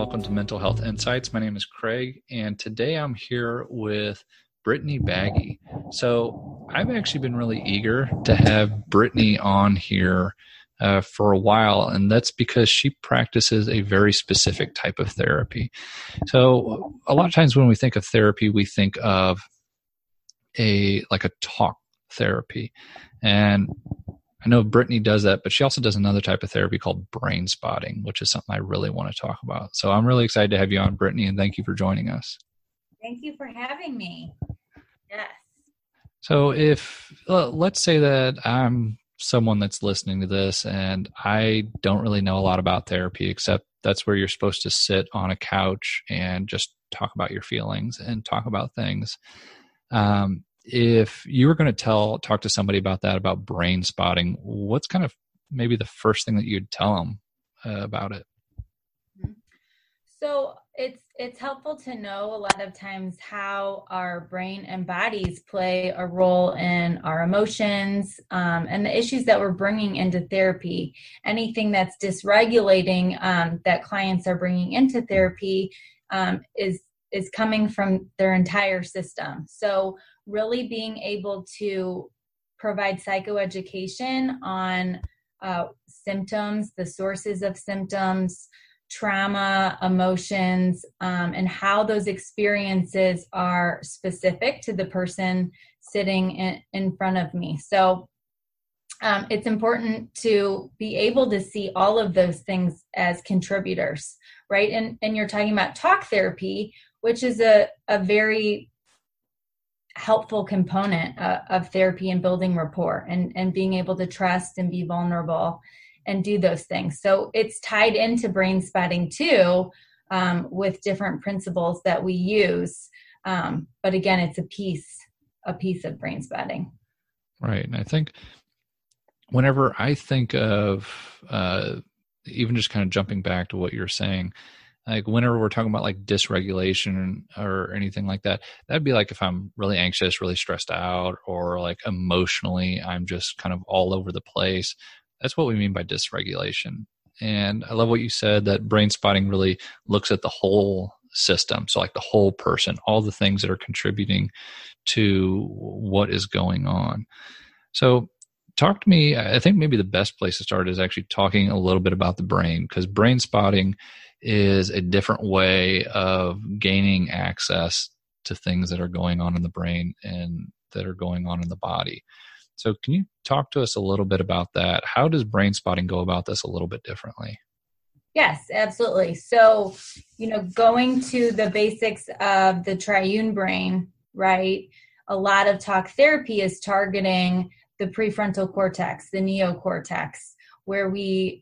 welcome to Mental Health Insights. My name is Craig, and today I'm here with Brittany Baggy. So I've actually been really eager to have Brittany on here for a while, and that's because she practices a very specific type of therapy. So a lot of times when we think of therapy, we think of a talk therapy, and I know Brittany does that, but she also does another type of therapy called brain spotting, which is something I really want to talk about. So I'm really excited to have you on, Brittany, and thank you for joining us. Thank you for having me. Yes. So let's say that I'm someone that's listening to this and I don't really know a lot about therapy, except that's where you're supposed to sit on a couch and just talk about your feelings and talk about things. If you were going to talk to somebody about brain spotting, what's kind of maybe the first thing that you'd tell them about it? So it's helpful to know a lot of times how our brain and bodies play a role in our emotions and the issues that we're bringing into therapy. Anything that's dysregulating that clients are bringing into therapy is coming from their entire system. So really being able to provide psychoeducation on symptoms, the sources of symptoms, trauma, emotions, and how those experiences are specific to the person sitting in front of me. So it's important to be able to see all of those things as contributors, right? And you're talking about talk therapy, which is a very helpful component of therapy and building rapport and being able to trust and be vulnerable and do those things. So it's tied into brain spotting too, with different principles that we use. But again, it's a piece of brain spotting. Right. And I think whenever I think of even just kind of jumping back to what you're saying, like whenever we're talking about like dysregulation or anything like that, that'd be like if I'm really anxious, really stressed out, or like emotionally, I'm just kind of all over the place. That's what we mean by dysregulation. And I love what you said, that brain spotting really looks at the whole system. So like the whole person, all the things that are contributing to what is going on. So talk to me. I think maybe the best place to start is actually talking a little bit about the brain, because brain spotting is a different way of gaining access to things that are going on in the brain and that are going on in the body. So can you talk to us a little bit about that? How does brain spotting go about this a little bit differently? Yes, absolutely. So, going to the basics of the triune brain, right? A lot of talk therapy is targeting the prefrontal cortex, the neocortex, where we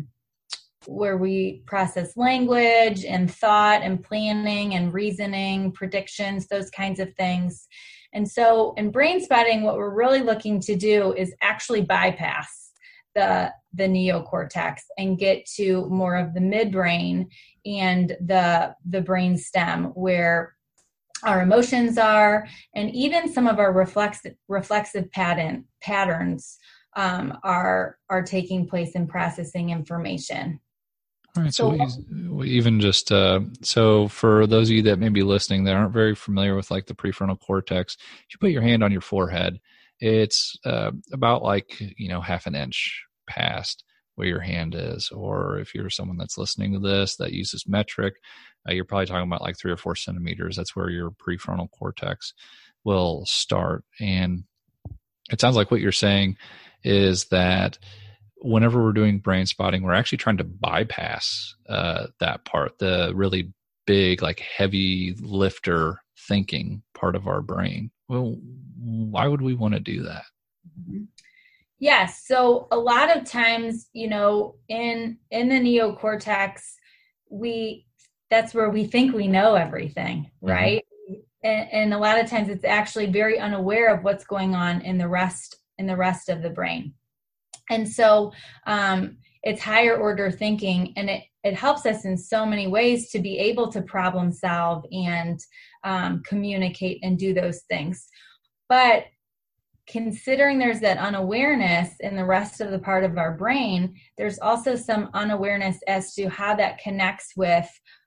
process language and thought and planning and reasoning, predictions, those kinds of things. And so in brain spotting, what we're really looking to do is actually bypass the neocortex and get to more of the midbrain and the brain stem, where our emotions are, and even some of our reflexive patterns are taking place in processing information. All right. So even just, so for those of you that may be listening that aren't very familiar with like the prefrontal cortex, if you put your hand on your forehead, it's about like, half an inch past where your hand is. Or if you're someone that's listening to this that uses metric, you're probably talking about like 3 or 4 centimeters. That's where your prefrontal cortex will start. And it sounds like what you're saying is that whenever we're doing brain spotting, we're actually trying to bypass that part, the really big, like heavy lifter thinking part of our brain. Well, why would we want to do that? Yes. So a lot of times, in the neocortex, that's where we think we know everything, right? Mm-hmm. And a lot of times it's actually very unaware of what's going on in the rest of the brain. And so it's higher order thinking, and it helps us in so many ways to be able to problem solve and communicate and do those things. But considering there's that unawareness in the rest of the part of our brain, there's also some unawareness as to how that connects with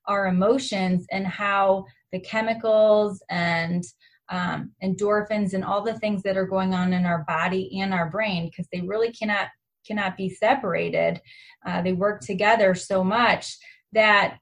our emotions and how the chemicals and endorphins and all the things that are going on in our body and our brain, because they really cannot be separated. They work together so much that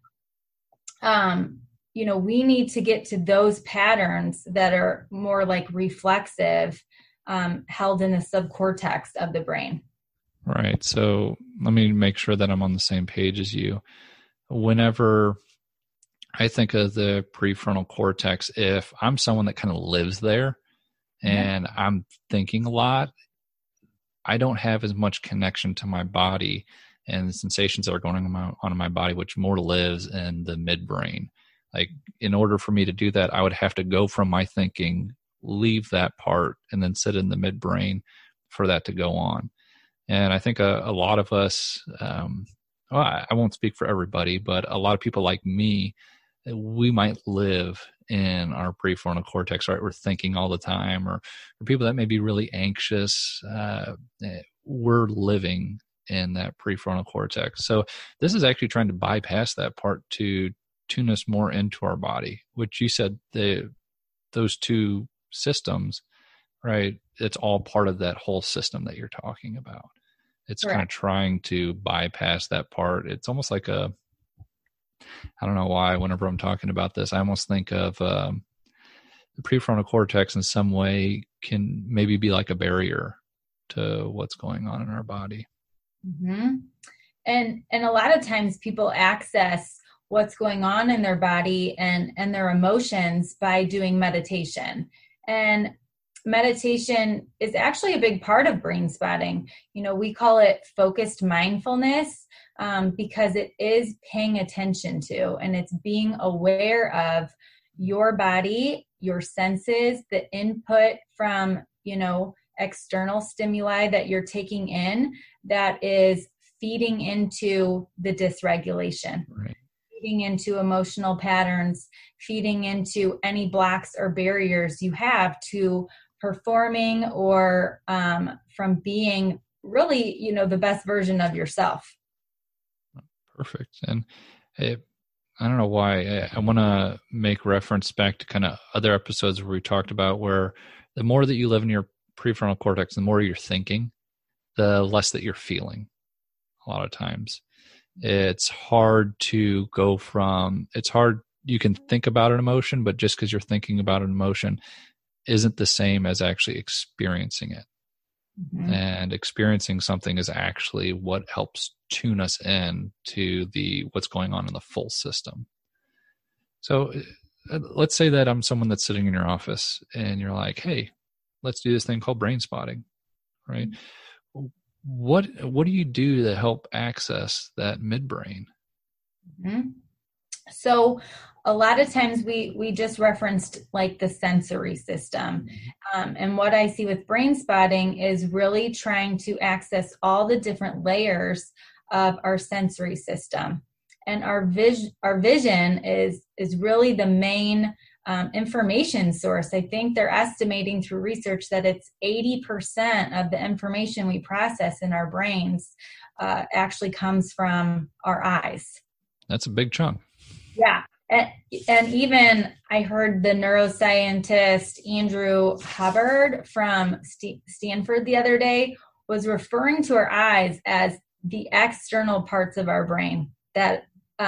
we need to get to those patterns that are more like reflexive, held in the subcortex of the brain. Right. So let me make sure that I'm on the same page as you. Whenever I think of the prefrontal cortex, if I'm someone that kind of lives there and I'm thinking a lot, I don't have as much connection to my body and the sensations that are going on in my body, which more lives in the midbrain. Like, in order for me to do that, I would have to go from my thinking, leave that part, and then sit in the midbrain for that to go on. And I think a lot of us, I won't speak for everybody, but a lot of people like me, we might live in our prefrontal cortex, right? We're thinking all the time, or people that may be really anxious, we're living in that prefrontal cortex. So this is actually trying to bypass that part to tune us more into our body, which you said those two systems, right? It's all part of that whole system that you're talking about. It's Correct. kind of trying to bypass that part. It's almost like I don't know why, whenever I'm talking about this, I almost think of the prefrontal cortex in some way can maybe be like a barrier to what's going on in our body. Mm-hmm. And a lot of times people access what's going on in their body and their emotions by doing meditation. And meditation is actually a big part of brain spotting. We call it focused mindfulness because it is paying attention to, and it's being aware of your body, your senses, the input from, external stimuli that you're taking in that is feeding into the dysregulation. Right. Feeding into emotional patterns, feeding into any blocks or barriers you have to performing or from being really, the best version of yourself. Perfect. And I don't know why I want to make reference back to kind of other episodes where we talked about where the more that you live in your prefrontal cortex, the more you're thinking, the less that you're feeling. A lot of times it's hard to go from, you can think about an emotion, but just because you're thinking about an emotion isn't the same as actually experiencing it. Mm-hmm. And experiencing something is actually what helps tune us in to what's going on in the full system. So let's say that I'm someone that's sitting in your office and you're like, hey, let's do this thing called brain spotting, right? Mm-hmm. What do you do to help access that midbrain? Mm-hmm. So a lot of times we just referenced like the sensory system. And what I see with brain spotting is really trying to access all the different layers of our sensory system. And our vision is really the main information source. I think they're estimating through research that it's 80% of the information we process in our brains actually comes from our eyes. That's a big chunk. Yeah. And even I heard the neuroscientist Andrew Hubbard from Stanford the other day was referring to our eyes as the external parts of our brain that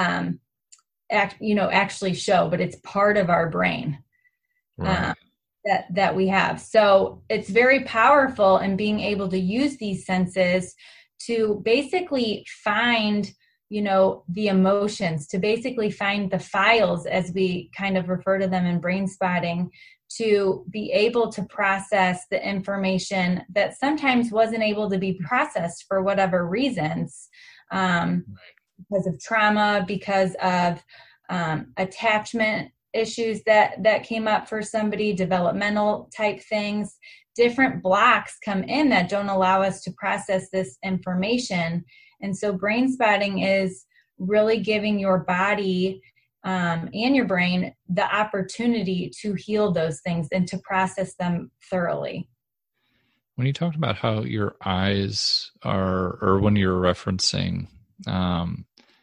actually show, but it's part of our brain. Right. That we have. So it's very powerful in being able to use these senses to basically find the emotions, to basically find the files, as we kind of refer to them in brain spotting, to be able to process the information that sometimes wasn't able to be processed for whatever reasons, because of trauma, because of attachment issues that came up for somebody, developmental type things. Different blocks come in that don't allow us to process this information. And so brain spotting is really giving your body and your brain the opportunity to heal those things and to process them thoroughly. When you talked about how your eyes are, or when you're referencing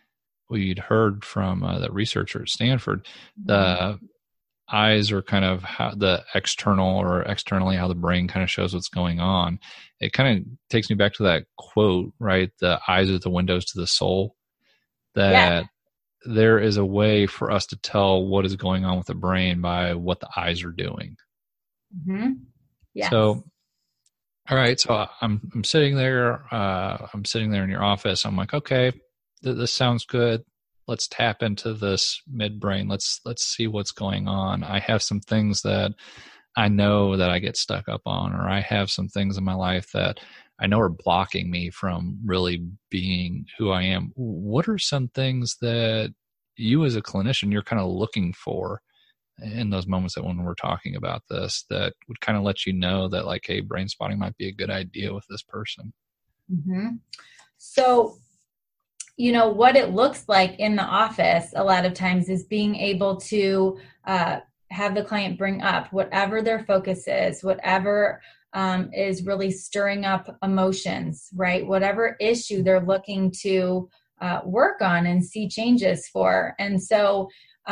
we'd heard from the researcher at Stanford, the eyes are kind of how the external or externally how the brain kind of shows what's going on. It kind of takes me back to that quote, right? The eyes are the windows to the soul. That there is a way for us to tell what is going on with the brain by what the eyes are doing. Mm-hmm. Yes. So, all right. So I'm sitting there. I'm sitting there in your office. I'm like, okay, this sounds good. Let's tap into this midbrain. Let's see what's going on. I have some things that I know that I get stuck up on, or I have some things in my life that I know are blocking me from really being who I am. What are some things that you as a clinician, you're kind of looking for in those moments that when we're talking about this, that would kind of let you know that like, hey, brain spotting might be a good idea with this person? Mm-hmm. So, what it looks like in the office a lot of times is being able to have the client bring up whatever their focus is, whatever is really stirring up emotions, right? Whatever issue they're looking to work on and see changes for. And so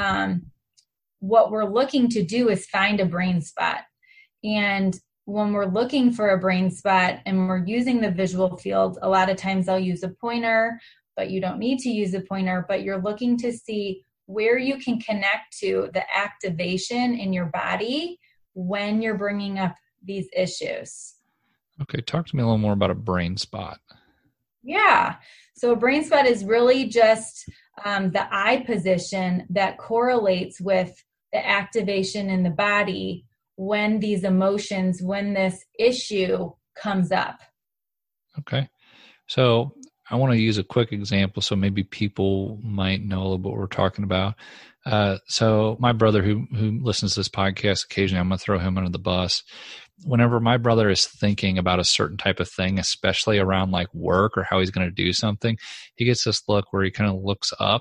what we're looking to do is find a brain spot. And when we're looking for a brain spot and we're using the visual field, a lot of times I'll use a pointer, but you don't need to use a pointer, but you're looking to see where you can connect to the activation in your body when you're bringing up these issues. Okay, talk to me a little more about a brain spot. Yeah, so a brain spot is really just the eye position that correlates with the activation in the body when these emotions, when this issue comes up. Okay, so I want to use a quick example so maybe people might know a little bit what we're talking about. So my brother who listens to this podcast occasionally, I'm going to throw him under the bus. Whenever my brother is thinking about a certain type of thing, especially around like work or how he's going to do something, he gets this look where he kind of looks up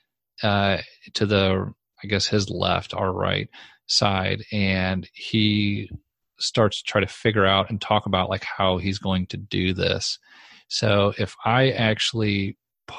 to the, I guess, his left, our right side, and he starts to try to figure out and talk about like how he's going to do this. So if I actually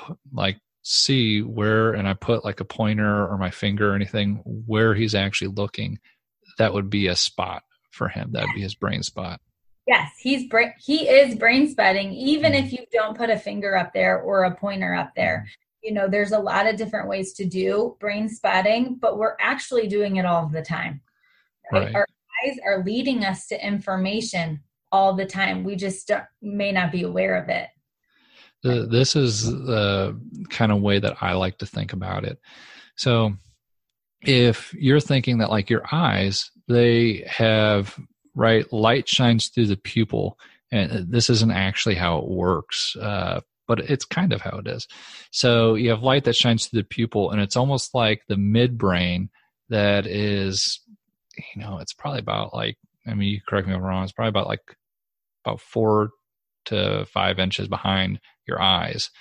see where, and I put like a pointer or my finger or anything where he's actually looking, that would be a spot for him. That'd be his brain spot. Yes, he is brain spotting, even if you don't put a finger up there or a pointer up there. There's a lot of different ways to do brain spotting, but we're actually doing it all the time. Right? Our eyes are leading us to information all the time. We just may not be aware of it. This is the kind of way that I like to think about it. So if you're thinking that like your eyes, they have, right, light shines through the pupil, and this isn't actually how it works, but it's kind of how it is. So you have light that shines through the pupil, and it's almost like the midbrain that is, it's probably about like, you correct me if I'm wrong, it's probably about 4 to 5 inches behind your eyes.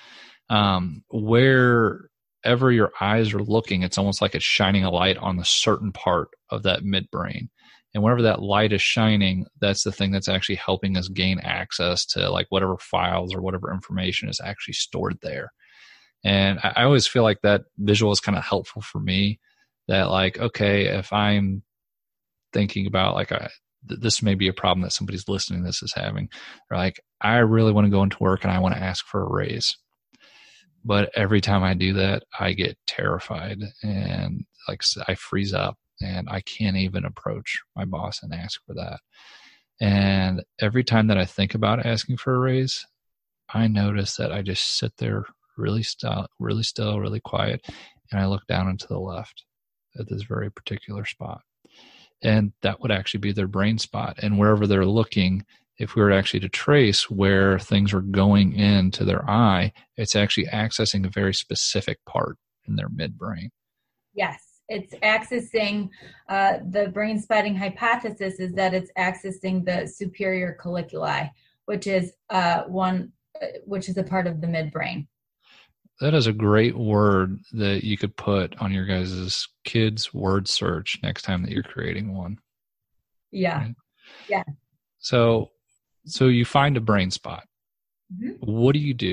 Wherever your eyes are looking, it's almost like it's shining a light on a certain part of that midbrain. And wherever that light is shining, that's the thing that's actually helping us gain access to like whatever files or whatever information is actually stored there. And I always feel like that visual is kind of helpful for me, that like, okay, if I'm thinking about like this may be a problem that somebody's listening to this is having, or like, I really want to go into work and I want to ask for a raise. But every time I do that, I get terrified and like I freeze up and I can't even approach my boss and ask for that. And every time that I think about asking for a raise, I notice that I just sit there really still, really quiet, and I look down into the left at this very particular spot. And that would actually be their brain spot. And wherever they're looking, if we were actually to trace where things are going into their eye, it's actually accessing a very specific part in their midbrain. Yes, it's accessing, the brain spotting hypothesis is that it's accessing the superior colliculi, which is a part of the midbrain. That is a great word that you could put on your guys' kids' word search next time that you're creating one. Yeah. Right? Yeah. So you find a brain spot. Mm-hmm. What do you do?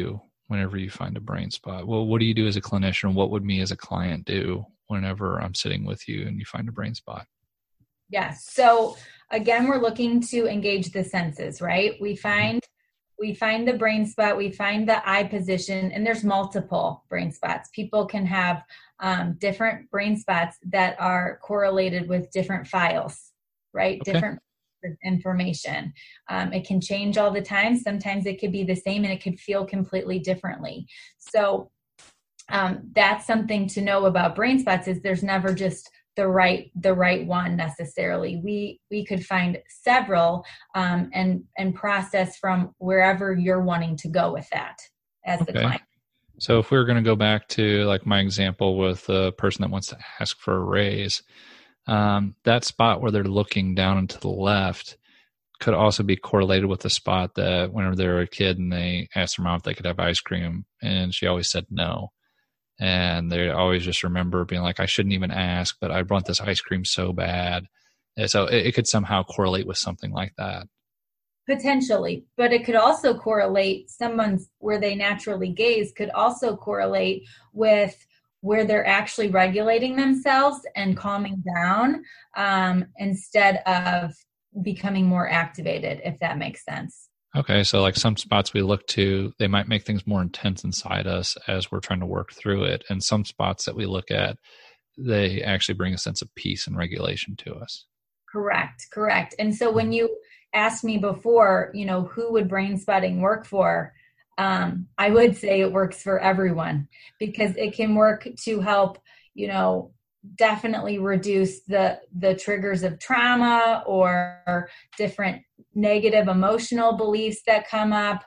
whenever you find a brain spot? Well, what do you do as a clinician? What would me as a client do whenever I'm sitting with you and you find a brain spot? Yes. So again, we're looking to engage the senses, right? We find the brain spot, we find the eye position, and there's multiple brain spots. People can have different brain spots that are correlated with different files, right? Okay. Different information. It can change all the time. Sometimes it could be the same and it could feel completely differently. So that's something to know about brain spots, is there's never just the right one necessarily. We could find several and process from wherever you're wanting to go with that as the client. So if we were going to go back to like my example with a person that wants to ask for a raise, that spot where they're looking down and to the left could also be correlated with the spot that whenever they were a kid and they asked their mom if they could have ice cream and she always said no. And they always just remember being like, I shouldn't even ask, but I want this ice cream so bad. And so it could somehow correlate with something like that. Potentially, but it could also correlate, someone's where they naturally gaze could also correlate with where they're actually regulating themselves and calming down instead of becoming more activated, if that makes sense. Okay, so like some spots we look to, they might make things more intense inside us as we're trying to work through it. And some spots that we look at, they actually bring a sense of peace and regulation to us. Correct. And so when you asked me before, who would brain spotting work for? I would say it works for everyone, because it can work to help, definitely reduce the triggers of trauma or different negative emotional beliefs that come up.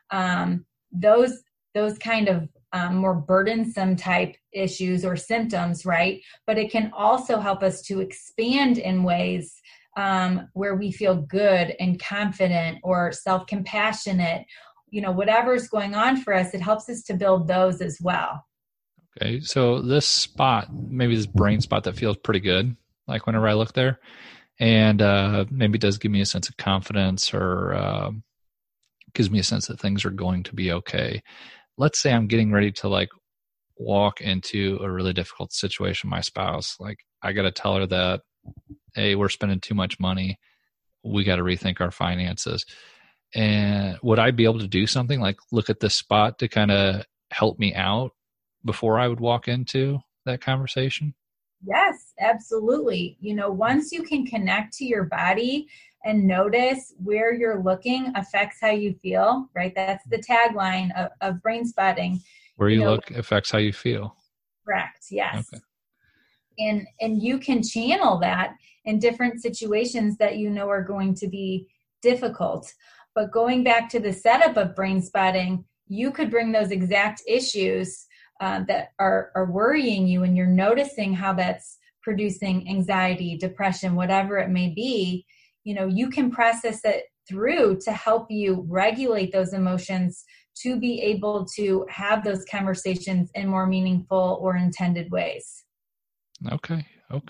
Those kind of more burdensome type issues or symptoms, right? But it can also help us to expand in ways where we feel good and confident or self-compassionate. Whatever's going on for us, it helps us to build those as well. Okay, so this spot, maybe this brain spot that feels pretty good, like whenever I look there, and maybe does give me a sense of confidence or gives me a sense that things are going to be okay. Let's say I'm getting ready to like walk into a really difficult situation with my spouse. Like I got to tell her that, hey, we're spending too much money. We got to rethink our finances. And would I be able to do something like look at this spot to kind of help me out before I would walk into that conversation? Yes, absolutely. Once you can connect to your body and notice where you're looking affects how you feel, right? That's the tagline of brain spotting. Where you look affects how you feel. Correct. Yes. Okay. And you can channel that in different situations that are going to be difficult. But going back to the setup of brain spotting, you could bring those exact issues that are worrying you, and you're noticing how that's producing anxiety, depression, whatever it may be. You can process it through to help you regulate those emotions to be able to have those conversations in more meaningful or intended ways. Okay.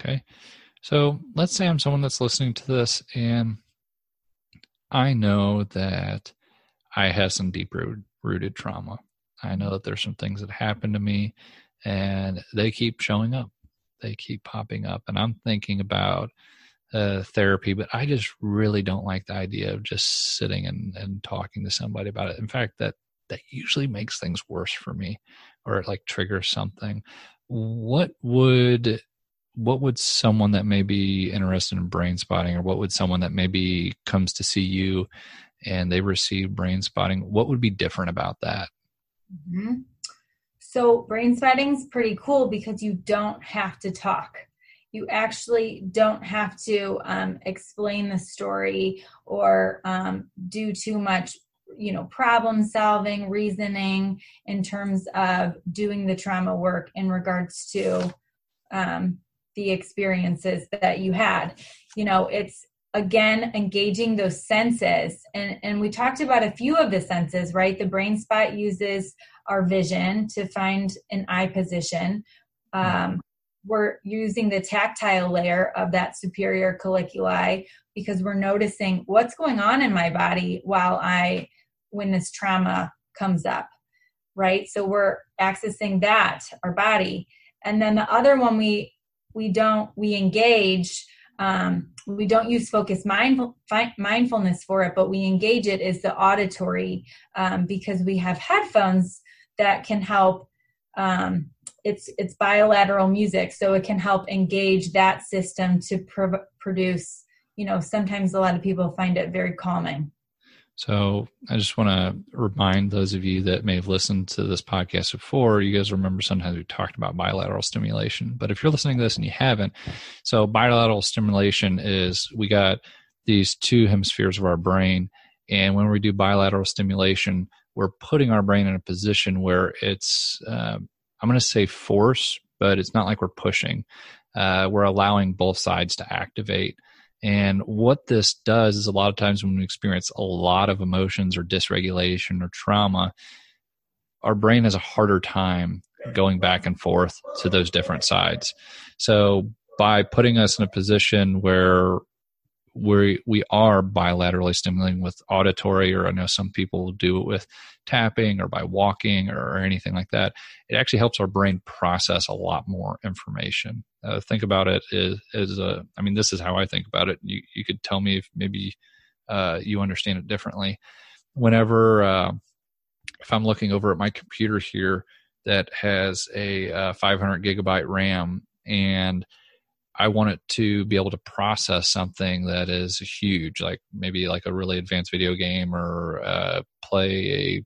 So let's say I'm someone that's listening to this and I know that I have some deep rooted trauma. I know that there's some things that happened to me and they keep showing up. They keep popping up. And I'm thinking about therapy, but I just really don't like the idea of just sitting and talking to somebody about it. In fact, that usually makes things worse for me, or it like triggers something. What would someone that may be interested in brain spotting, or what would someone that maybe comes to see you and they receive brain spotting, what would be different about that? Mm-hmm. So brain spotting is pretty cool because you don't have to talk. You actually don't have to explain the story or do too much, problem solving, reasoning in terms of doing the trauma work in regards to the experiences that you had. It's again engaging those senses, and we talked about a few of the senses, right? The brain spot uses our vision to find an eye position. We're using the tactile layer of that superior colliculi because we're noticing what's going on in my body when this trauma comes up. right? So we're accessing that, our body. And then the other one we engage, we don't use focused mindfulness for it, but we engage it is the auditory, because we have headphones that can help. It's bilateral music, so it can help engage that system to produce, sometimes a lot of people find it very calming. So I just want to remind those of you that may have listened to this podcast before, you guys remember sometimes we talked about bilateral stimulation, but if you're listening to this and you haven't, so bilateral stimulation is we got these two hemispheres of our brain, and when we do bilateral stimulation, we're putting our brain in a position where it's, I'm going to say force, but it's not like we're pushing. We're allowing both sides to activate. And what this does is a lot of times when we experience a lot of emotions or dysregulation or trauma, our brain has a harder time going back and forth to those different sides. So by putting us in a position where we are bilaterally stimulating with auditory, or I know some people do it with tapping or by walking or anything like that, it actually helps our brain process a lot more information. Think about it this is how I think about it. You could tell me if maybe you understand it differently. Whenever, if I'm looking over at my computer here that has a 500 gigabyte RAM, and I want it to be able to process something that is huge, like maybe like a really advanced video game, or play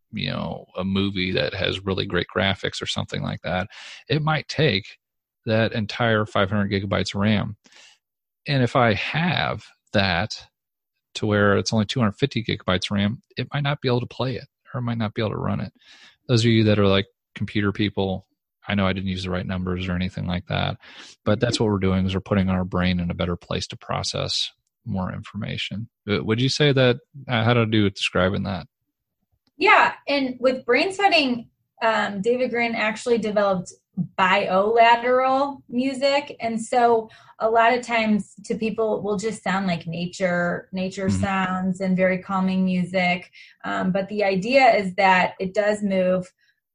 a movie that has really great graphics or something like that. It might take that entire 500 gigabytes of RAM. And if I have that to where it's only 250 gigabytes RAM, it might not be able to play it, or it might not be able to run it. Those of you that are like computer people, I know I didn't use the right numbers or anything like that, but that's what we're doing is we're putting our brain in a better place to process more information. Would you say that, how to do with describing that? Yeah. And with brain spotting, David Grin actually developed bilateral music. And so a lot of times to people will just sound like nature sounds and very calming music. But the idea is that it does move,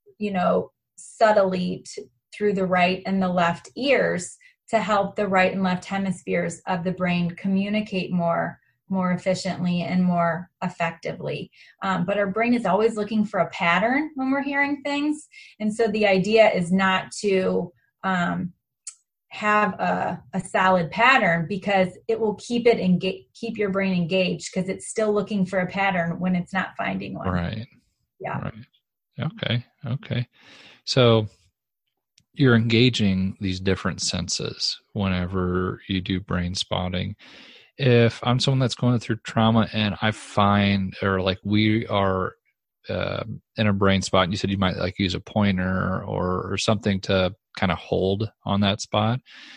subtly through the right and the left ears to help the right and left hemispheres of the brain communicate more efficiently and more effectively. But our brain is always looking for a pattern when we're hearing things. And so the idea is not to have a solid pattern, because it will keep your brain engaged, because it's still looking for a pattern when it's not finding one. Right. Yeah. Right. Okay. So you're engaging these different senses whenever you do brain spotting. If I'm someone that's going through trauma and I find, or like we are in a brain spot, and you said you might like use a pointer or something to kind of hold on that spot.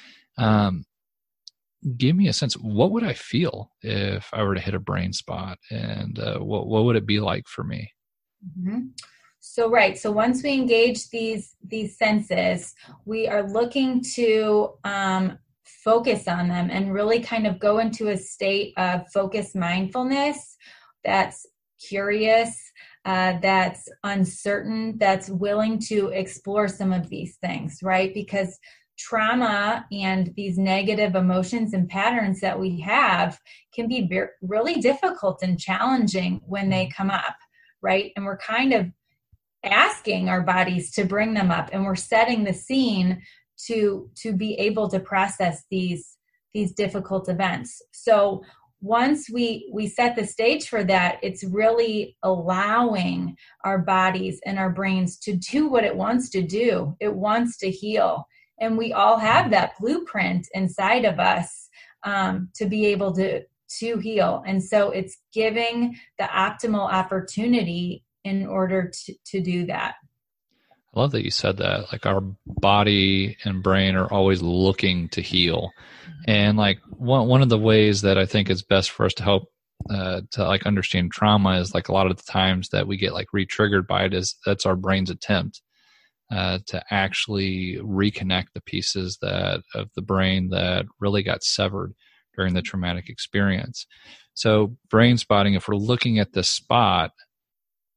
Give me a sense, what would I feel if I were to hit a brain spot, and what would it be like for me? Mm-hmm. So, right. So once we engage these senses, we are looking to focus on them and really kind of go into a state of focused mindfulness that's curious, that's uncertain, that's willing to explore some of these things, right? Because trauma and these negative emotions and patterns that we have can be really difficult and challenging when they come up, right? And we're kind of asking our bodies to bring them up, and we're setting the scene to be able to process these difficult events. So once we set the stage for that, it's really allowing our bodies and our brains to do what it wants to do. It wants to heal. And we all have that blueprint inside of us to be able to heal. And so it's giving the optimal opportunity in order to do that. I love that you said that. Like our body and brain are always looking to heal. And like one of the ways that I think is best for us to help to like understand trauma is like a lot of the times that we get like re-triggered by it is that's our brain's attempt to actually reconnect the pieces of the brain that really got severed during the traumatic experience. So brain spotting, if we're looking at the spot,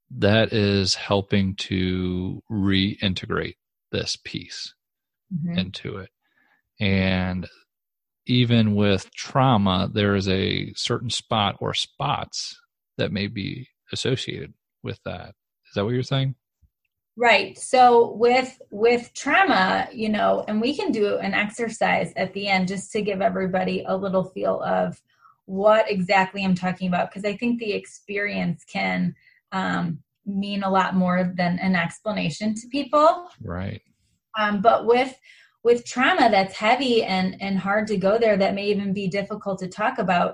that is helping to reintegrate this piece into it. And even with trauma, there is a certain spot or spots that may be associated with that. Is that what you're saying? Right. So with trauma, and we can do an exercise at the end just to give everybody a little feel of what exactly I'm talking about, because I think the experience can mean a lot more than an explanation to people. Right. But with trauma that's heavy and hard to go there, that may even be difficult to talk about,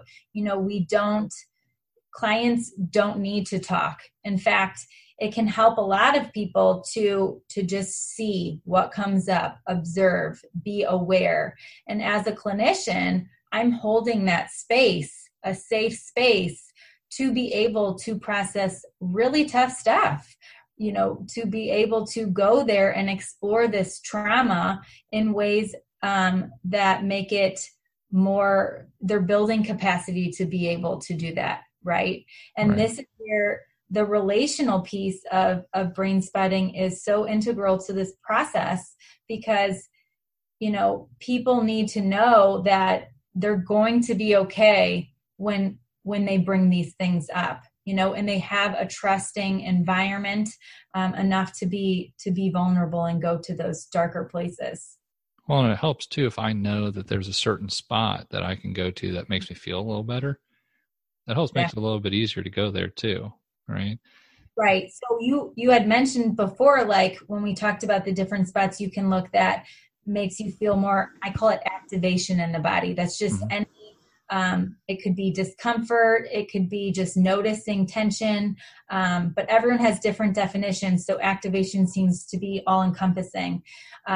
clients don't need to talk. In fact, it can help a lot of people to just see what comes up, observe, be aware. And as a clinician, I'm holding that space, a safe space, to be able to process really tough stuff, to be able to go there and explore this trauma in ways that make it more, they're building capacity to be able to do that, right? And right. This is where the relational piece of brain spotting is so integral to this process, because, people need to know that they're going to be okay when they bring these things up, and they have a trusting environment enough to be vulnerable and go to those darker places. Well, and it helps too if I know that there's a certain spot that I can go to that makes me feel a little better. That helps makes it a little bit easier to go there too, right? Right. So you had mentioned before, like when we talked about the different spots you can look that makes you feel more, I call it activation in the body. That's just any, it could be discomfort. It could be just noticing tension. But everyone has different definitions. So activation seems to be all encompassing.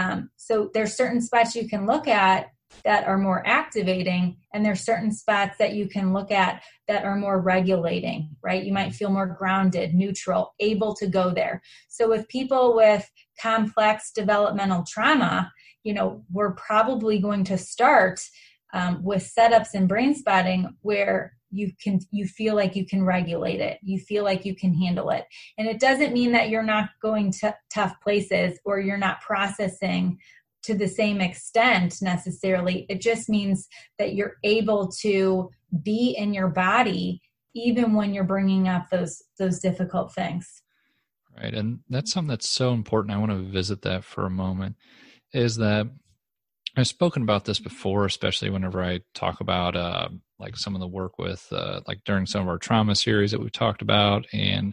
So there's certain spots you can look at that are more activating, and there's certain spots that you can look at that are more regulating, right? You might feel more grounded, neutral, able to go there. So with people with complex developmental trauma, we're probably going to start with setups and brain spotting where you feel like you can regulate it. You feel like you can handle it. And it doesn't mean that you're not going to tough places or you're not processing to the same extent necessarily. It just means that you're able to be in your body even when you're bringing up those difficult things. Right. And that's something that's so important. I want to visit that for a moment, is that I've spoken about this before, especially whenever I talk about like some of the work with like during some of our trauma series that we've talked about, and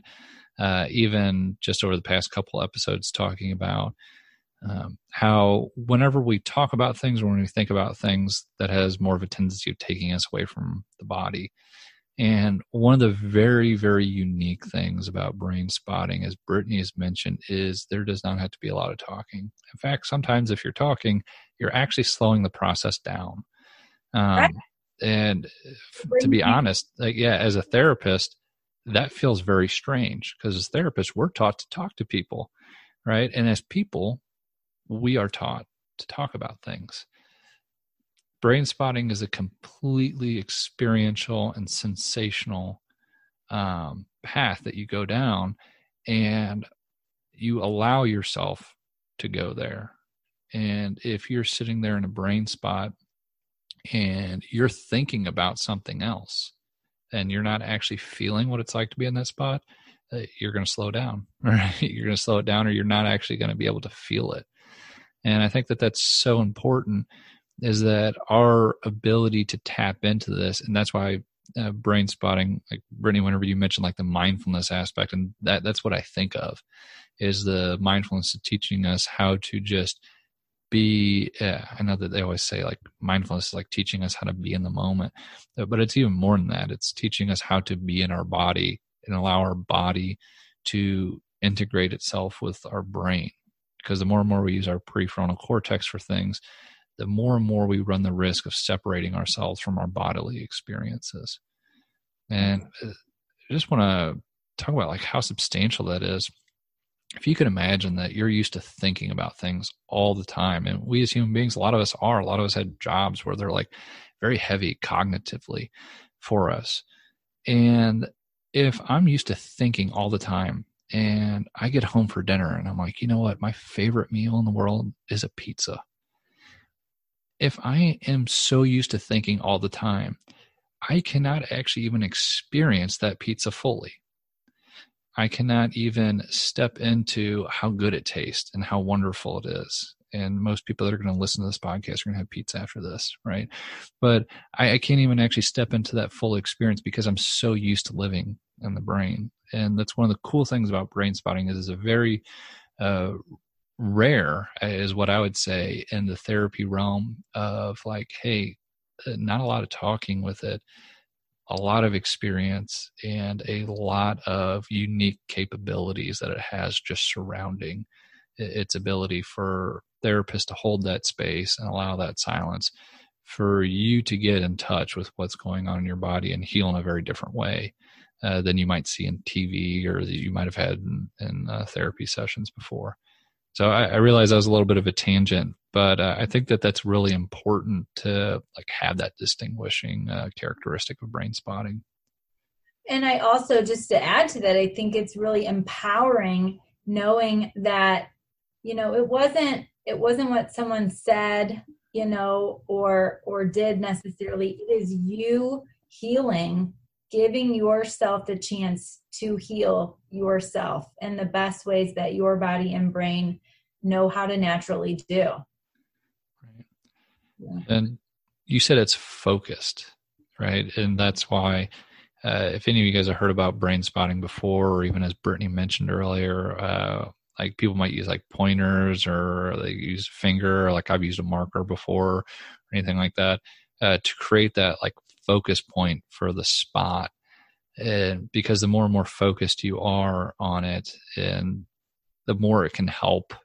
even just over the past couple episodes talking about how whenever we talk about things or when we think about things, that has more of a tendency of taking us away from the body. And one of the very, very unique things about brain spotting, as Brittany has mentioned, is there does not have to be a lot of talking. In fact, sometimes if you're talking, you're actually slowing the process down. Right. And to be honest, as a therapist, that feels very strange, because as therapists, we're taught to talk to people, right? And as people, we are taught to talk about things. Brain spotting is a completely experiential and sensational path that you go down, and you allow yourself to go there. And if you're sitting there in a brain spot and you're thinking about something else and you're not actually feeling what it's like to be in that spot, you're going to slow down, right? You're going to slow it down, or you're not actually going to be able to feel it. And I think that that's so important, is that our ability to tap into this. And that's why brain spotting, like Brittany, whenever you mentioned like the mindfulness aspect, and that's what I think of, is the mindfulness of teaching us how to just be, I know that they always say like mindfulness is like teaching us how to be in the moment, but it's even more than that. It's teaching us how to be in our body and allow our body to integrate itself with our brain. Because the more and more we use our prefrontal cortex for things, the more and more we run the risk of separating ourselves from our bodily experiences. And I just want to talk about like how substantial that is. If you can imagine that you're used to thinking about things all the time, and we as human beings, a lot of us had jobs where they're like very heavy cognitively for us. And if I'm used to thinking all the time and I get home for dinner and I'm like, you know what? My favorite meal in the world is a pizza. If I am so used to thinking all the time, I cannot actually even experience that pizza fully. I cannot even step into how good it tastes and how wonderful it is. And most people that are going to listen to this podcast are going to have pizza after this, right? But I can't even actually step into that full experience because I'm so used to living in the brain. And that's one of the cool things about brain spotting is it's a very rare, is what I would say, in the therapy realm of like, hey, not a lot of talking with it, a lot of experience, and a lot of unique capabilities that it has just surrounding its ability for therapists to hold that space and allow that silence for you to get in touch with what's going on in your body and heal in a very different way than you might see in TV or that you might have had in therapy sessions before. So I realize that was a little bit of a tangent, but I think that that's really important to like have that distinguishing characteristic of brain spotting. And I also, just to add to that, I think it's really empowering knowing that, it wasn't what someone said, or did necessarily. It is you healing, giving yourself the chance to heal yourself in the best ways that your body and brain know how to naturally do. Right. Yeah. And you said it's focused, right? And that's why if any of you guys have heard about brain spotting before, or even as Brittany mentioned earlier, like people might use like pointers or they use finger, or like I've used a marker before or anything like that to create that like focus point for the spot. And because the more and more focused you are on it, and the more it can help,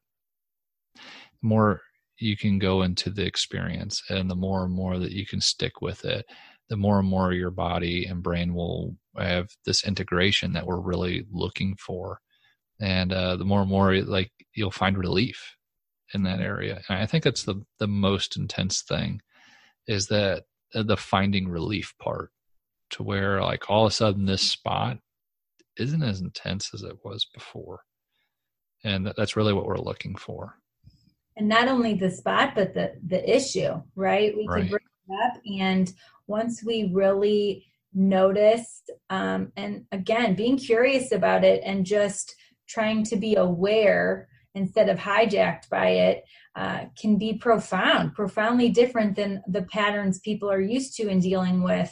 the more you can go into the experience, and the more and more that you can stick with it, the more and more your body and brain will have this integration that we're really looking for. And the more and more like you'll find relief in that area. And I think that's the most intense thing, is that the finding relief part, to where like all of a sudden this spot isn't as intense as it was before. And that's really what we're looking for. And not only the spot, but the issue, right? We can bring it up, and once we really notice, and again, being curious about it and just trying to be aware instead of hijacked by it, can be profoundly different than the patterns people are used to in dealing with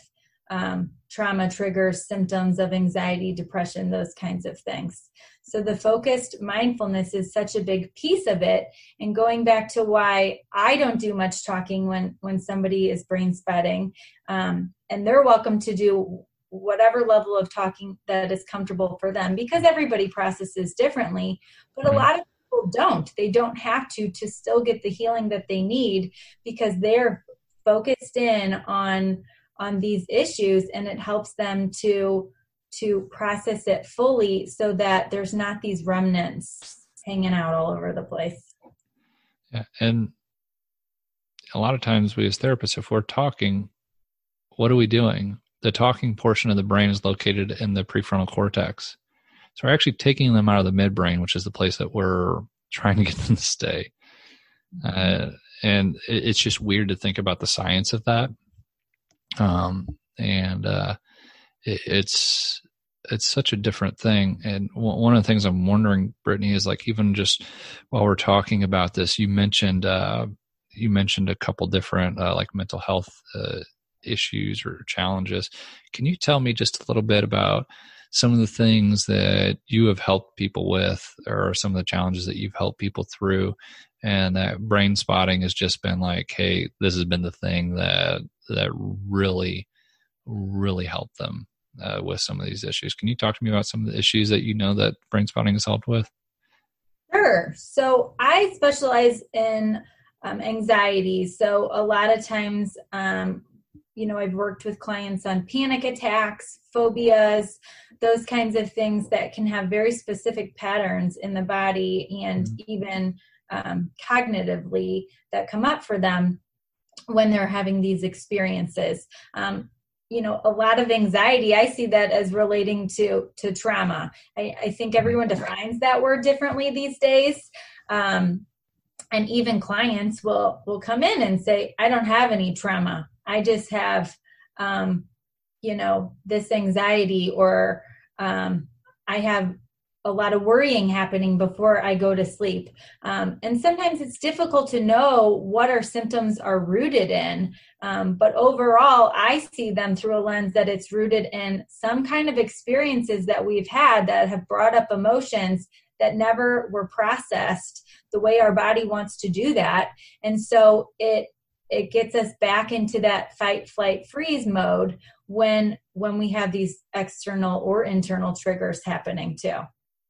trauma triggers, symptoms of anxiety, depression, those kinds of things. So the focused mindfulness is such a big piece of it. And going back to why I don't do much talking when somebody is brain spotting, and they're welcome to do whatever level of talking that is comfortable for them, because everybody processes differently. But a lot of people don't. They don't have to still get the healing that they need, because they're focused in on these issues, and it helps them to process it fully, so that there's not these remnants hanging out all over the place. Yeah. And a lot of times we as therapists, if we're talking, what are we doing? The talking portion of the brain is located in the prefrontal cortex. So we're actually taking them out of the midbrain, which is the place that we're trying to get them to stay. And it's just weird to think about the science of that. It's such a different thing. And one of the things I'm wondering, Brittany, is like, even just while we're talking about this, you mentioned a couple different like mental health issues or challenges. Can you tell me just a little bit about some of the things that you have helped people with, or some of the challenges that you've helped people through, and that brain spotting has just been like, hey, this has been the thing that really, really helped them with some of these issues? Can you talk to me about some of the issues that you know that brain spotting has helped with? Sure. So I specialize in anxiety. So a lot of times, I've worked with clients on panic attacks, phobias, those kinds of things that can have very specific patterns in the body, and even cognitively, that come up for them when they're having these experiences. a lot of anxiety, I see that as relating to trauma. I think everyone defines that word differently these days. And even clients will come in and say, I don't have any trauma. I just have, this anxiety, or I have a lot of worrying happening before I go to sleep. And sometimes it's difficult to know what our symptoms are rooted in. But overall, I see them through a lens that it's rooted in some kind of experiences that we've had that have brought up emotions that never were processed the way our body wants to do that. And so it gets us back into that fight, flight, freeze mode when we have these external or internal triggers happening too.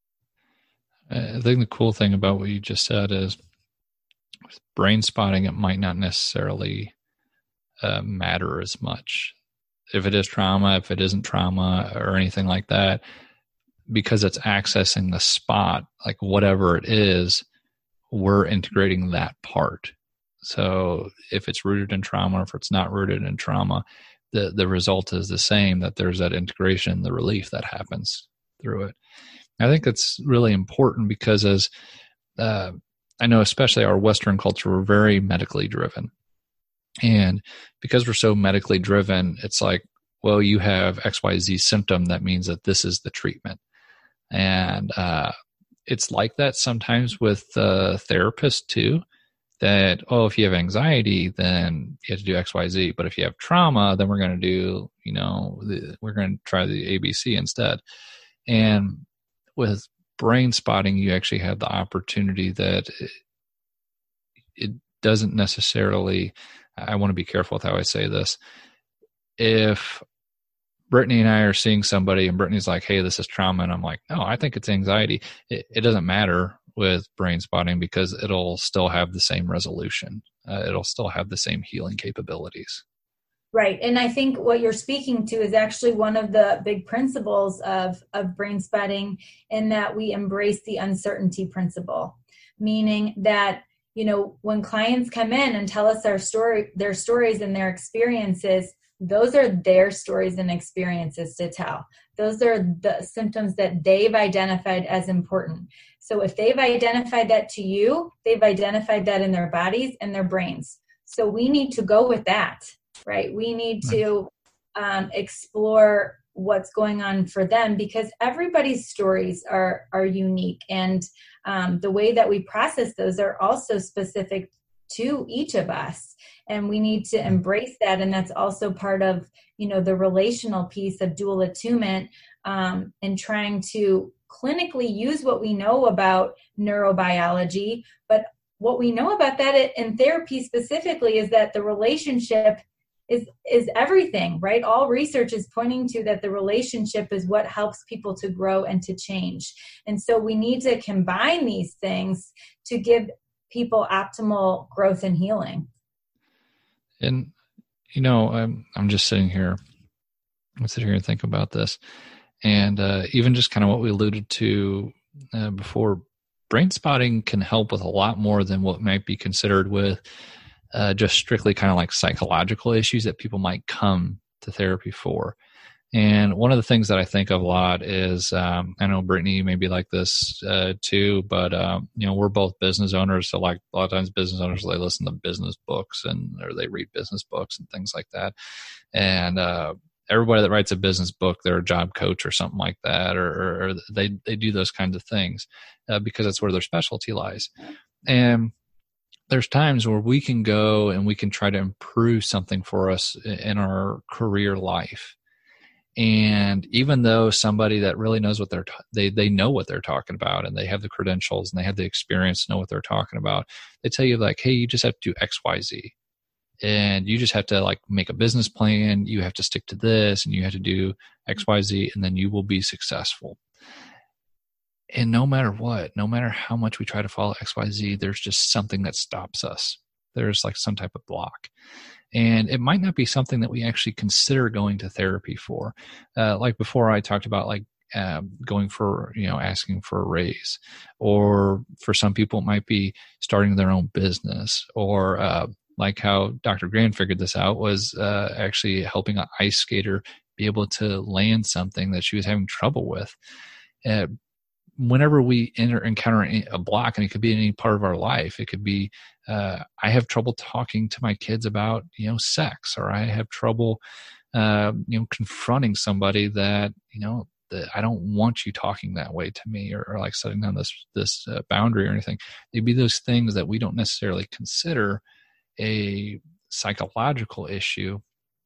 I think the cool thing about what you just said is with brain spotting, it might not necessarily matter as much. If it is trauma, if it isn't trauma or anything like that, because it's accessing the spot, like whatever it is, we're integrating that part. So if it's rooted in trauma, or if it's not rooted in trauma, the result is the same, that there's that integration, the relief that happens through it. I think that's really important because as I know, especially our Western culture, we're very medically driven. And because we're so medically driven, it's like, well, you have XYZ symptom. That means that this is the treatment. And it's like that sometimes with therapists too, that, if you have anxiety, then you have to do XYZ. But if you have trauma, then we're going to do, we're going to try the ABC instead. And with brain spotting, you actually have the opportunity that it doesn't necessarily, I want to be careful with how I say this. If Brittany and I are seeing somebody and Brittany's like, hey, this is trauma, and I'm like, no, I think it's anxiety, it doesn't matter with brain spotting because it'll still have the same resolution. It'll still have the same healing capabilities. Right. And I think what you're speaking to is actually one of the big principles of brain spotting, in that we embrace the uncertainty principle, meaning that, when clients come in and tell us their stories and their experiences, those are their stories and experiences to tell. Those are the symptoms that they've identified as important. So if they've identified that to you, they've identified that in their bodies and their brains. So we need to go with that. Right. We need to explore what's going on for them, because everybody's stories are unique. And the way that we process those are also specific to each of us. And we need to embrace that. And that's also part of, the relational piece of dual attunement, and trying to clinically use what we know about neurobiology. But what we know about that in therapy specifically is that the relationship is everything, right? All research is pointing to that the relationship is what helps people to grow and to change. And so we need to combine these things to give people optimal growth and healing. And, I'm just sitting here, and think about this. And even just kind of what we alluded to before, brain spotting can help with a lot more than what might be considered with just strictly kind of like psychological issues that people might come to therapy for. And one of the things that I think of a lot is, I know Brittany may be like this too, but we're both business owners. So like a lot of times business owners, they listen to business books or they read business books and things like that. And everybody that writes a business book, they're a job coach or something like that, or they do those kinds of things because that's where their specialty lies. And there's times where we can go and we can try to improve something for us in our career life. And even though somebody that really knows what they know what they're talking about, and they have the credentials and they have the experience to know what they're talking about, they tell you like, hey, you just have to do X, Y, Z. And you just have to like make a business plan. You have to stick to this and you have to do X, Y, Z, and then you will be successful. And no matter what, no matter how much we try to follow X, Y, Z, there's just something that stops us. There's like some type of block. And it might not be something that we actually consider going to therapy for. Like before I talked about like going for, asking for a raise, or for some people it might be starting their own business, or like how Dr. Grand figured this out, was actually helping an ice skater be able to land something that she was having trouble with. Whenever we encounter a block, and it could be in any part of our life, it could be, I have trouble talking to my kids about, sex, or I have trouble, confronting somebody that, that I don't want you talking that way to me, or like setting down this boundary or anything. It'd be those things that we don't necessarily consider a psychological issue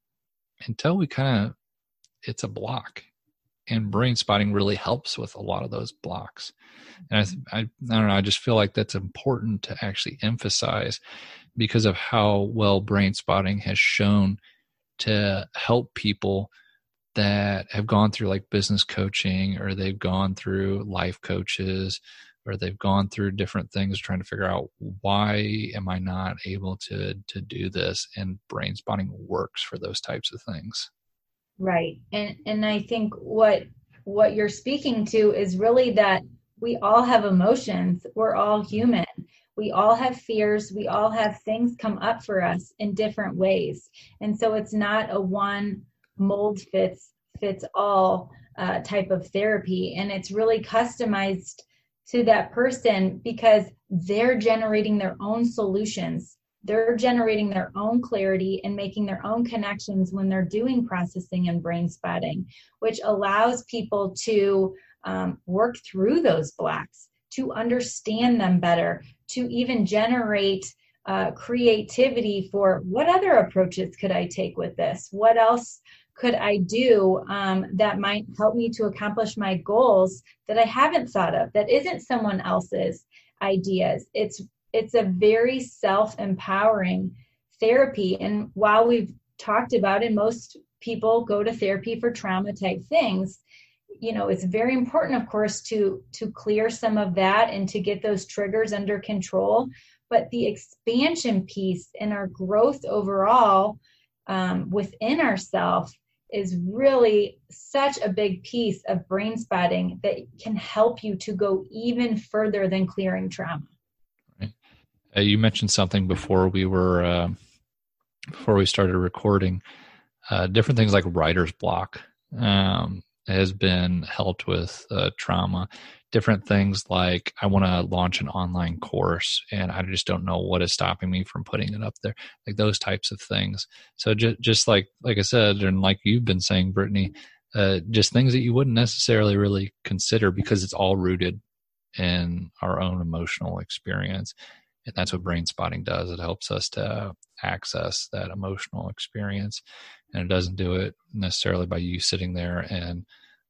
until we it's a block. And brain spotting really helps with a lot of those blocks. And I don't know, I just feel like that's important to actually emphasize, because of how well brain spotting has shown to help people that have gone through like business coaching, or they've gone through life coaches, or they've gone through different things trying to figure out, why am I not able to do this? And brain spotting works for those types of things. Right. And I think what you're speaking to is really that we all have emotions. We're all human. We all have fears. We all have things come up for us in different ways. And so it's not a one mold fits all type of therapy. And it's really customized to that person, because they're generating their own solutions. They're generating their own clarity and making their own connections when they're doing processing and brain spotting, which allows people to work through those blocks, to understand them better, to even generate creativity for, what other approaches could I take with this? What else could I do that might help me to accomplish my goals that I haven't thought of, that isn't someone else's ideas? It's a very self-empowering therapy. And while we've talked about it, most people go to therapy for trauma type things. It's very important, of course, to clear some of that and to get those triggers under control. But the expansion piece and our growth overall within ourselves is really such a big piece of brain spotting that can help you to go even further than clearing trauma. You mentioned something before we started recording. Different things like writer's block has been helped with trauma. Different things like, I want to launch an online course and I just don't know what is stopping me from putting it up there. Like those types of things. So just like I said, and like you've been saying, Brittany, just things that you wouldn't necessarily really consider, because it's all rooted in our own emotional experience. And that's what brain spotting does. It helps us to access that emotional experience. And it doesn't do it necessarily by you sitting there and,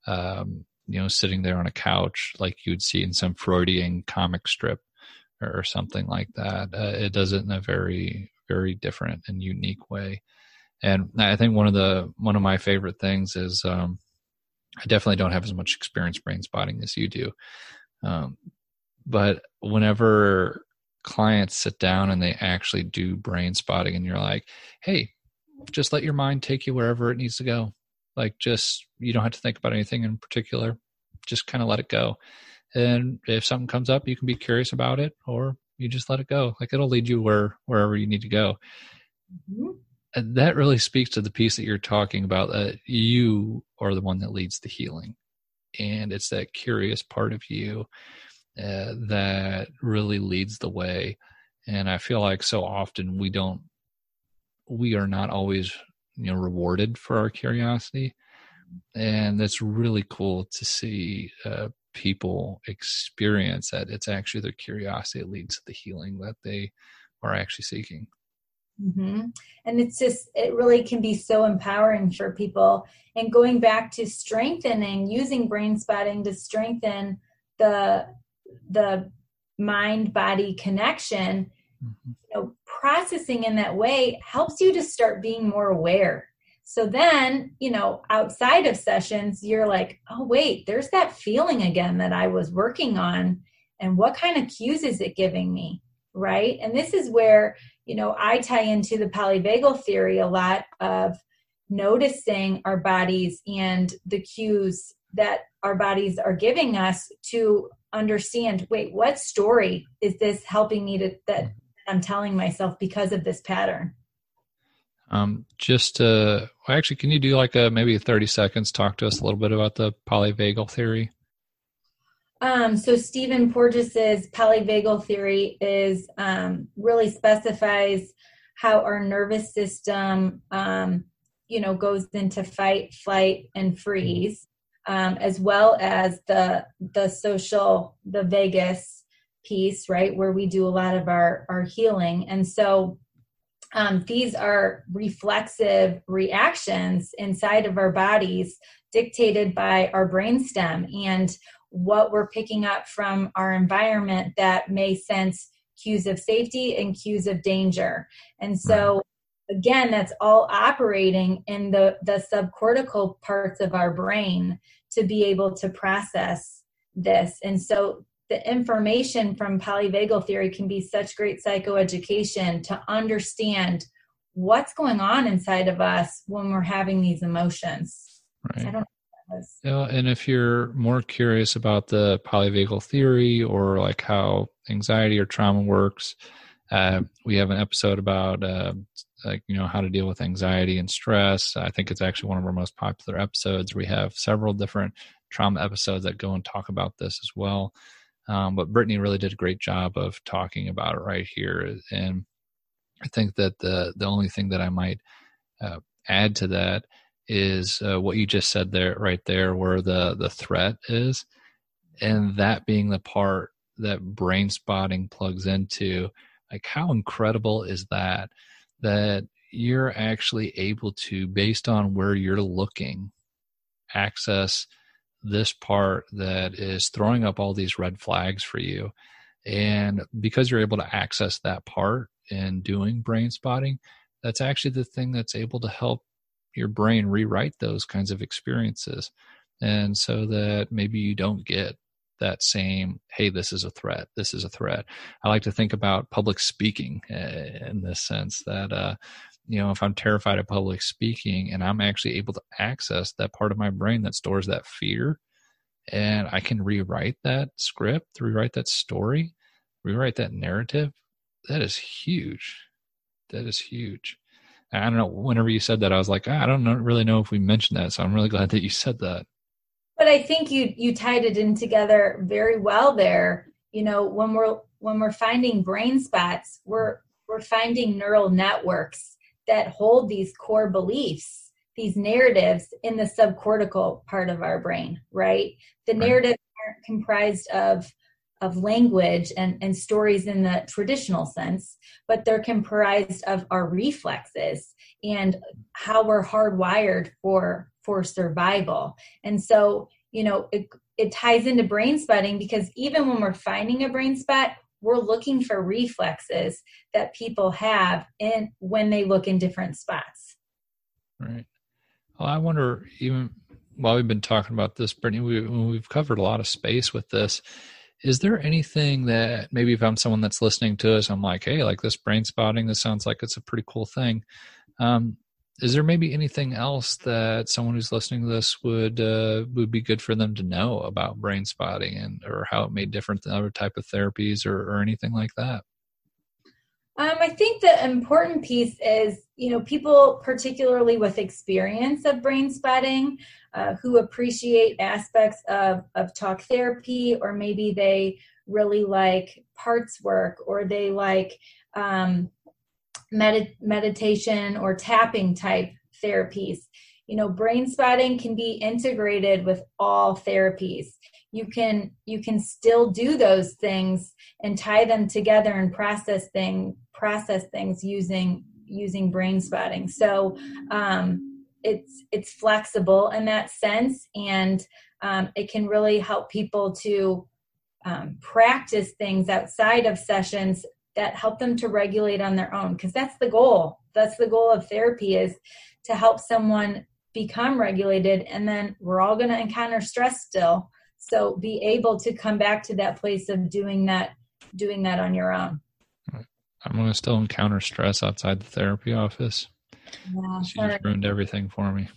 sitting there on a couch like you would see in some Freudian comic strip or something like that. It does it in a very, very different and unique way. And I think one of my favorite things is, I definitely don't have as much experience brain spotting as you do. But whenever clients sit down and they actually do brain spotting, and you're like, hey, just let your mind take you wherever it needs to go. Like, you don't have to think about anything in particular. Just kind of let it go. And if something comes up, you can be curious about it, or you just let it go. Like, it'll lead you wherever you need to go. Mm-hmm. And that really speaks to the piece that you're talking about, that you are the one that leads the healing. And it's that curious part of you that really leads the way. And I feel like so often we are not always, rewarded for our curiosity. And that's really cool to see people experience that it's actually their curiosity that leads to the healing that they are actually seeking. Mm-hmm. And it really can be so empowering for people. And going back to using brain spotting to strengthen the mind-body connection, mm-hmm. Processing in that way helps you to start being more aware. So then, outside of sessions, you're like, oh, wait, there's that feeling again that I was working on. And what kind of cues is it giving me? Right. And this is where, I tie into the polyvagal theory a lot of noticing our bodies and the cues that our bodies are giving us to understand, wait, what story is this helping me that I'm telling myself because of this pattern. Actually, can you do like maybe 30 seconds, talk to us a little bit about the polyvagal theory? So Stephen Porges's polyvagal theory is really specifies how our nervous system, goes into fight, flight, and freeze, as well as the vagus piece, right, where we do a lot of our healing. And so these are reflexive reactions inside of our bodies dictated by our brainstem and what we're picking up from our environment that may sense cues of safety and cues of danger. And so, again, that's all operating in the subcortical parts of our brain to be able to process this. And so the information from polyvagal theory can be such great psychoeducation to understand what's going on inside of us when we're having these emotions. Right. I don't know. And if you're more curious about the polyvagal theory or like how anxiety or trauma works, we have an episode about how to deal with anxiety and stress. I think it's actually one of our most popular episodes. We have several different trauma episodes that go and talk about this as well. But Brittany really did a great job of talking about it right here. And I think that the only thing that I might add to that is what you just said there, right there, where the threat is, and that being the part that brain spotting plugs into. Like, how incredible is that you're actually able to, based on where you're looking, access this part that is throwing up all these red flags for you. And because you're able to access that part in doing brain spotting, that's actually the thing that's able to help your brain rewrite those kinds of experiences. And so that maybe you don't get that same, hey, this is a threat. This is a threat. I like to think about public speaking in this sense that, if I'm terrified of public speaking and I'm actually able to access that part of my brain that stores that fear, and I can rewrite that script, rewrite that story, rewrite that narrative, that is huge. That is huge. I don't know, whenever you said that, I was like, I don't really know if we mentioned that. So I'm really glad that you said that. But I think you tied it in together very well there. When we're finding brain spots, we're finding neural networks that hold these core beliefs, these narratives in the subcortical part of our brain, right? The narratives aren't comprised of language and stories in the traditional sense, but they're comprised of our reflexes and how we're hardwired for survival. And so, it ties into brain spotting because even when we're finding a brain spot, we're looking for reflexes that people have when they look in different spots. Right. Well, I wonder, even while we've been talking about this, Brittany, we've covered a lot of space with this. Is there anything that maybe if I'm someone that's listening to us, I'm like, hey, like this brain spotting, this sounds like it's a pretty cool thing. Is there maybe anything else that someone who's listening to this would be good for them to know about brain spotting or how it may differ than other type of therapies or anything like that? I think the important piece is, people particularly with experience of brain spotting who appreciate aspects of talk therapy, or maybe they really like parts work, or they like meditation or tapping type therapies. Brain spotting can be integrated with all therapies. You can still do those things and tie them together and process things using brain spotting. So it's flexible in that sense, and it can really help people to practice things outside of sessions that help them to regulate on their own, because that's the goal. That's the goal of therapy, is to help someone become regulated. And then we're all going to encounter stress still. So be able to come back to that place of doing that on your own. I'm going to still encounter stress outside the therapy office. Yeah, she just ruined everything for me.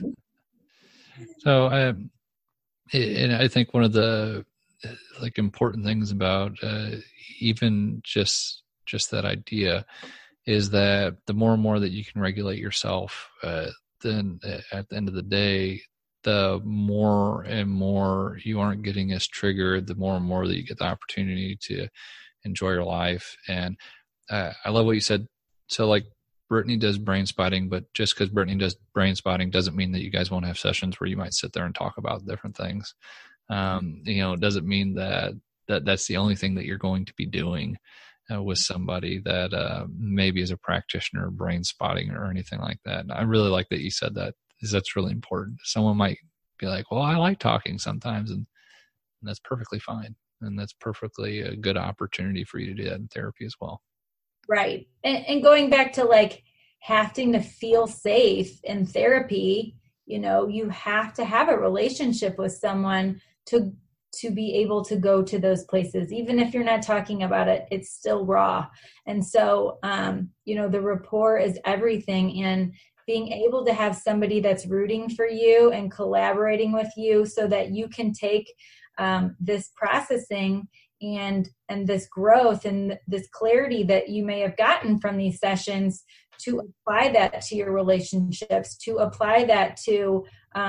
So and I think one of the important things about even just just that idea is that the more and more that you can regulate yourself, then at the end of the day, the more and more you aren't getting as triggered, the more and more that you get the opportunity to enjoy your life. And I love what you said. So like Brittany does brain spotting, but just because Brittany does brain spotting doesn't mean that you guys won't have sessions where you might sit there and talk about different things. It doesn't mean that that's the only thing that you're going to be doing with somebody that maybe is a practitioner of brain spotting or anything like that. And I really like that you said that, because that's really important. Someone might be like, well, I like talking sometimes, and that's perfectly fine. And that's perfectly a good opportunity for you to do that in therapy as well. Right. And going back to like having to feel safe in therapy, you have to have a relationship with someone to be able to go to those places. Even if you're not talking about it, it's still raw. And so, the rapport is everything. And being able to have somebody that's rooting for you and collaborating with you so that you can take this processing and this growth and this clarity that you may have gotten from these sessions, to apply that to your relationships, to apply that to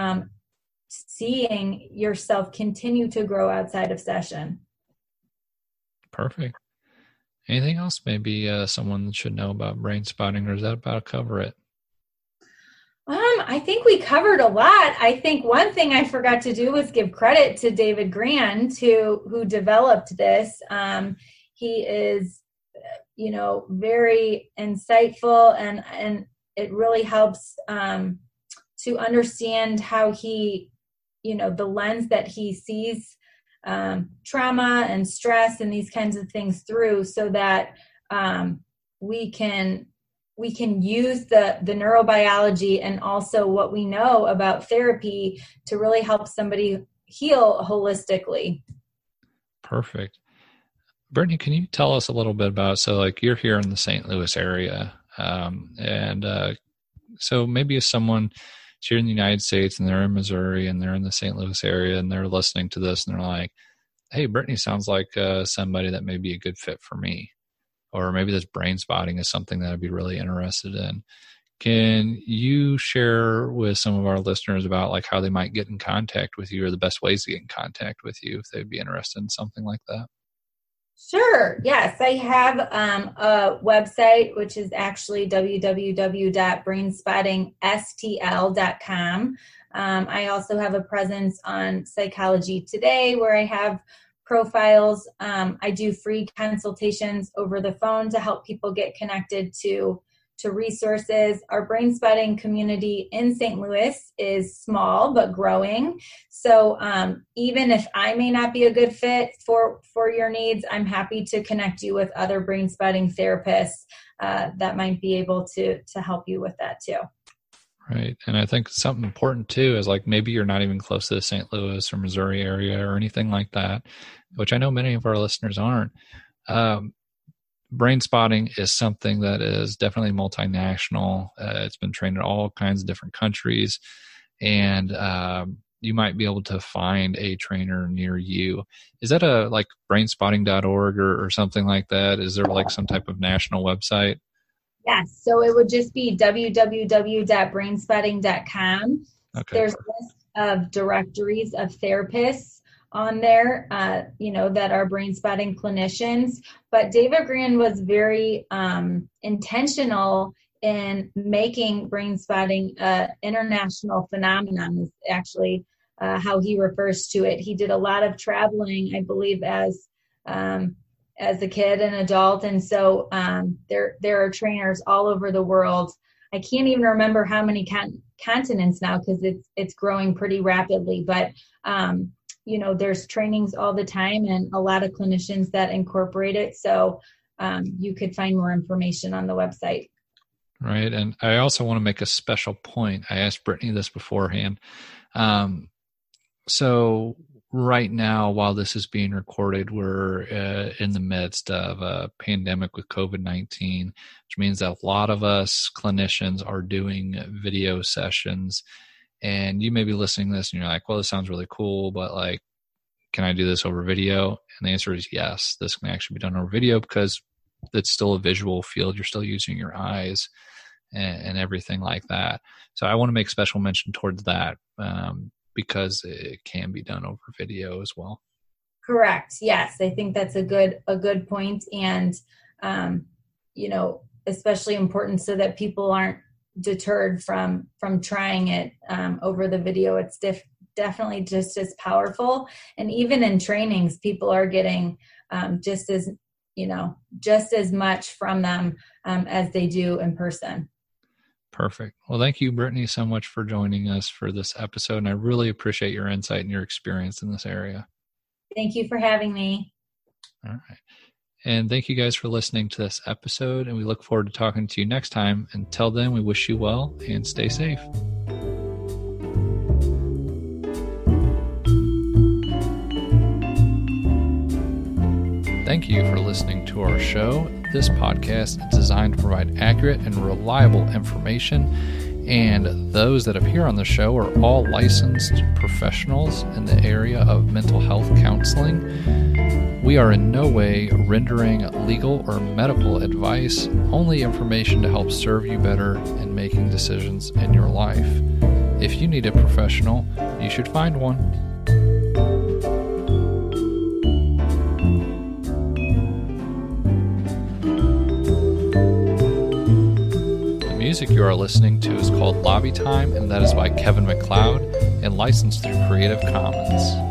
seeing yourself continue to grow outside of session. Perfect. Anything else maybe someone should know about brain spotting, or is that about to cover it? I think we covered a lot. I think one thing I forgot to do was give credit to David Grand, who developed this. He is, very insightful, and it really helps to understand how he, the lens that he sees trauma and stress and these kinds of things through, so that we can use the neurobiology and also what we know about therapy to really help somebody heal holistically. Perfect. Brittany, can you tell us a little bit about, so like you're here in the St. Louis area, so maybe if someone's here in the United States and they're in Missouri and they're in the St. Louis area and they're listening to this and they're like, hey, Brittany sounds like somebody that may be a good fit for me. Or maybe this brain spotting is something that I'd be really interested in. Can you share with some of our listeners about like how they might get in contact with you, or the best ways to get in contact with you if they'd be interested in something like that? Sure. Yes, I have a website, which is actually www.brainspottingstl.com. I also have a presence on Psychology Today, where I have profiles. I do free consultations over the phone to help people get connected to resources. Our brain spotting community in St. Louis is small but growing. So even if I may not be a good fit for your needs, I'm happy to connect you with other brain spotting therapists that might be able to help you with that too. Right. And I think something important too is like maybe you're not even close to the St. Louis or Missouri area or anything like that, which I know many of our listeners aren't. Brain spotting is something that is definitely multinational. It's been trained in all kinds of different countries, and you might be able to find a trainer near you. Is that a like brainspotting.org or something like that? Is there like some type of national website? Yes. So it would just be www.brainspotting.com. Okay. There's a list of directories of therapists on there, that are brain spotting clinicians. But David Grand was very intentional in making brain spotting an international phenomenon, is actually how he refers to it. He did a lot of traveling, I believe, as a kid and adult. And so there are trainers all over the world. I can't even remember how many continents now, because it's growing pretty rapidly. But there's trainings all the time and a lot of clinicians that incorporate it. So you could find more information on the website. Right. And I also want to make a special point. I asked Brittany this beforehand. So right now, while this is being recorded, we're in the midst of a pandemic with COVID-19, which means that a lot of us clinicians are doing video sessions. And you may be listening to this and you're like, well, this sounds really cool, but like, can I do this over video? And the answer is yes. This can actually be done over video because it's still a visual field. You're still using your eyes and everything like that. So I want to make special mention towards that because it can be done over video as well. Correct. Yes. I think that's a good point. And, especially important so that people aren't deterred from trying it over the video. It's definitely just as powerful. And even in trainings, people are getting just as much from them as they do in person. Perfect. Well, thank you, Brittany, so much for joining us for this episode. And I really appreciate your insight and your experience in this area. Thank you for having me. All right. And thank you guys for listening to this episode. And we look forward to talking to you next time. Until then, we wish you well and stay safe. Thank you for listening to our show. This podcast is designed to provide accurate and reliable information, and those that appear on the show are all licensed professionals in the area of mental health counseling. We are in no way rendering legal or medical advice, only information to help serve you better in making decisions in your life. If you need a professional, you should find one. The music you are listening to is called Lobby Time, and that is by Kevin MacLeod and licensed through Creative Commons.